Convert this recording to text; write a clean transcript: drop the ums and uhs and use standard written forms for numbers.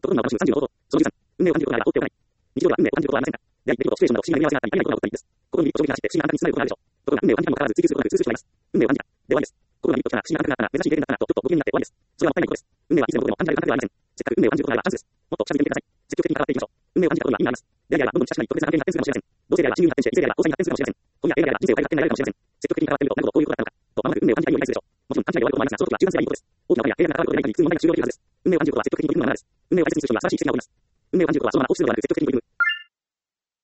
ところが私30のこと、その13、運命を感じることがあれば放っておかない。日常では運命を感じることはありませんが、出会い、出来事、シチュエーションなど不思議な組み合わせがあったり、ありないことが多いです。ここのメリットを正直に話して、不思議な感覚につながることがあるでしょう。ところが運命を感じたにもかかわらず追求することなく通す人がいます。運命を感じた。で終わりです。ここがメリットから不思議な感覚があったら、珍しい経験だったらと、ちょっとご機嫌になって終わりです。それはもったいないことです。運命はいつでもどこでも感じられる感覚ではありません。せっかく運命を感じることがあればチャンスです。もっと近づいてみてください。積極的に関わっていきましょう。運命を感じたことには意味があります。出会いはどんどん近しくなり特別な関係に発展するかもしれません。同性愛は親友に発展して、異性愛は交際に発展するかもしれません。今夜映画では人生を変える発展が得られるかもしれません。積極的に関わってみると、なるほどこういうことだったのか。と、まもなく運命を感じたいように対するでしょう。もちろん勘違いで終わることもありますが、その時は柔軟性がいいことです。大きな場合や映画が関わることで何かにいくつ問題が終了できるはずです。運命を感じることは積極的に取り組むものなのです。運命を大切にする人には素晴らしい指摘が起こります。運命を感じることはそのまま放置するのではなく、積極的に取り組む